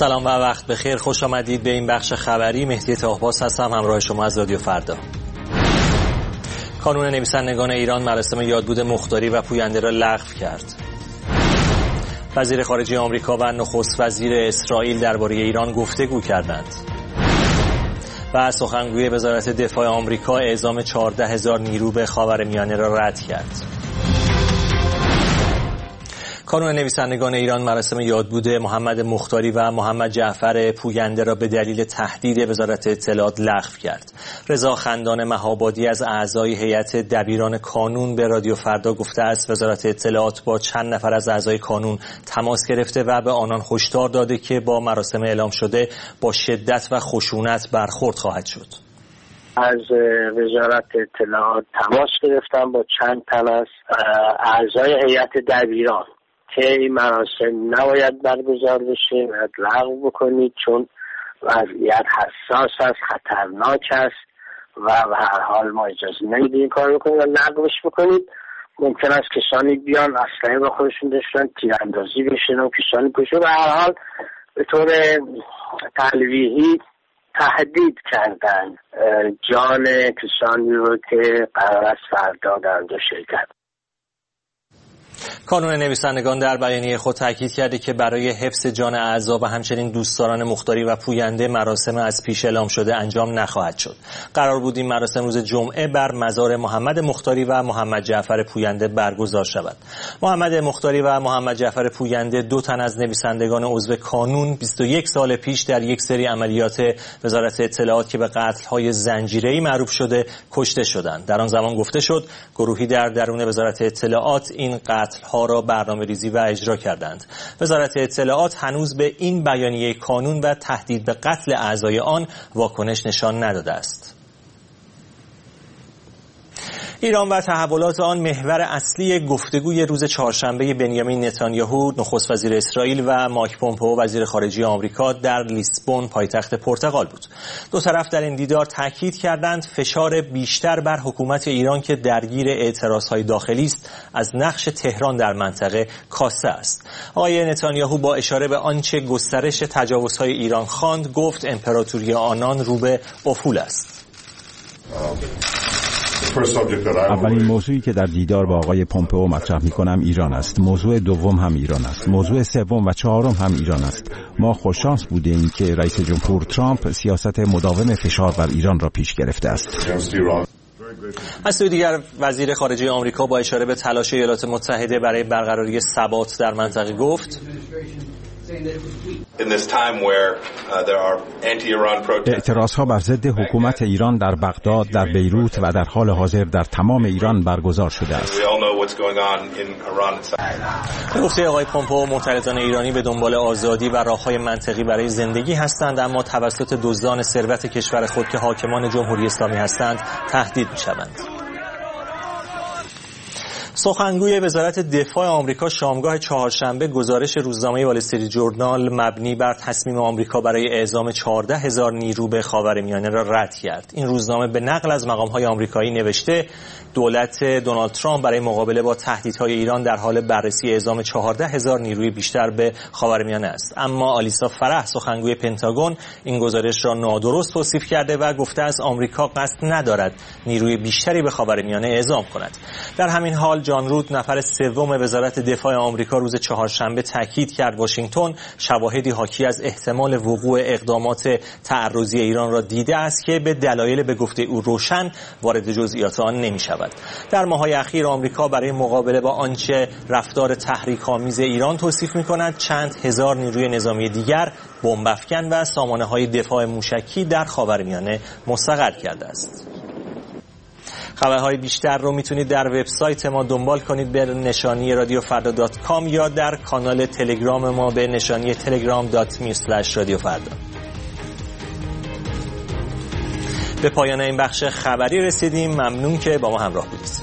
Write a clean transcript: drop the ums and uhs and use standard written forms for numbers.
سلام و وقت بخیر. خوش آمدید به این بخش خبری. مهدی طاهباز هستم، همراه شما از رادیو فردا. کانون نویسندگان ایران مراسم یادبود مختاری و پوینده را لغو کرد. وزیر خارجه آمریکا و نخست وزیر اسرائیل درباره ایران گفتگو کردند. و سخنگوی وزارت دفاع آمریکا اعزام 14,000 نیرو به خاورمیانه را رد کرد. کانون نویسندگان ایران مراسم یادبود محمد مختاری و محمد جعفر پوینده را به دلیل تهدید وزارت اطلاعات لغو کرد. رضا خندان مهابادی از اعضای هیئت دبیران کانون به رادیو فردا گفته است وزارت اطلاعات با چند نفر از اعضای کانون تماس گرفته و به آنان هشدار داده که با مراسم اعلام شده با شدت و خشونت برخورد خواهد شد. از وزارت اطلاعات تماس گرفتم با چند تن از اعضای هیئت دبیران که این مراسم نباید برگزار بشه، باید لغو بکنید چون وضعیت حساس است، خطرناک است و به هر حال ما اجازه نمیدیم این کار بکنید و لغوش بکنید. ممکن است کسانی بیان اسلحه با خودشون داشتن تیراندازی بشن و کسانی کشون به هر حال به طور تلویحی تهدید کردن جان کسانی رو که قرار است فردا در اونجا شرکت. کانون نویسندگان در بیانیه خود تاکید کرده که برای حفظ جان اعضا و همچنین دوستداران مختاری و پوینده مراسم از پیش اعلام شده انجام نخواهد شد. قرار بود این مراسم روز جمعه بر مزار محمد مختاری و محمد جعفر پوینده برگزار شود. محمد مختاری و محمد جعفر پوینده دو تن از نویسندگان عضو کانون 21 سال پیش در یک سری عملیات وزارت اطلاعات که به قتل‌های زنجیره‌ای معروف شده کشته شدند. در آن زمان گفته شد گروهی در درون وزارت اطلاعات این قتل‌ها را برنامه‌ریزی و اجرا کردند. وزارت اطلاعات هنوز به این بیانیه کانون و تهدید به قتل اعضای آن واکنش نشان نداده است. ایران و تحولات آن محور اصلی گفتگوی روز چهارشنبه بنیامین نتانیاهو نخست وزیر اسرائیل و مایک پومپئو وزیر خارجه آمریکا در لیسبون پایتخت پرتغال بود. دو طرف در این دیدار تاکید کردند فشار بیشتر بر حکومت ایران که درگیر اعتراضهای داخلی است از نقش تهران در منطقه کاسته است. آقای نتانیاهو با اشاره به آنچه گسترش تجاوزهای ایران خواند گفت امپراتوری آنان رو به افول است. اولین موضوعی که در دیدار با آقای پومپئو مطرح می‌کنم ایران است. موضوع دوم هم ایران است. موضوع سوم و چهارم هم ایران است. ما خوششانس بودیم که رئیس جمهور ترامپ سیاست مداوم فشار بر ایران را پیش گرفته است. از سوی دیگر وزیر خارجه آمریکا با اشاره به تلاش ایالات متحده برای برقراری ثبات در منطقه گفت اعتراضها بر ضد حکومت ایران در بغداد، در بیروت و در حال حاضر در تمام ایران برگزار شده است. گفته آقای پومپئو معترضان ایرانی به دنبال آزادی و راههای منطقی برای زندگی هستند اما توسط دزدان ثروت کشور خود که حاکمان جمهوری اسلامی هستند تهدید می‌شوند. سخنگوی وزارت دفاع آمریکا شامگاه چهارشنبه گزارش روزنامه وال استریت ژورنال مبنی بر تصمیم آمریکا برای اعزام 14,000 نیرو به خاورمیانه را رد کرد. این روزنامه به نقل از مقام‌های آمریکایی نوشته دولت دونالد ترامپ برای مقابله با تهدیدهای ایران در حال بررسی اعزام 14,000 نیروی بیشتر به خاورمیانه است. اما آلیسا فرح سخنگوی پنتاگون این گزارش را نادرست توصیف کرده و گفته است آمریکا قصد ندارد نیروی بیشتری به خاورمیانه اعزام کند. در همین حال جان رود نفر سوم وزارت دفاع آمریکا روز چهارشنبه تاکید کرد واشنگتن شواهدی حاکی از احتمال وقوع اقدامات تعرضی ایران را دیده است که به دلایل به گفته او روشن وارد جزئیات آن نمی‌شود. در ماه‌های اخیر آمریکا برای مقابله با آنچه رفتار تحریک‌آمیز ایران توصیف می‌کند چند هزار نیروی نظامی دیگر بمب‌افکن و سامانه‌های دفاع موشکی در خاورمیانه مستقر کرده است. خبرهای بیشتر رو میتونید در وبسایت ما دنبال کنید به نشانی radiofarda.com یا در کانال تلگرام ما به نشانی telegram.me/radiofarda. به پایان این بخش خبری رسیدیم. ممنون که با ما همراه بودید.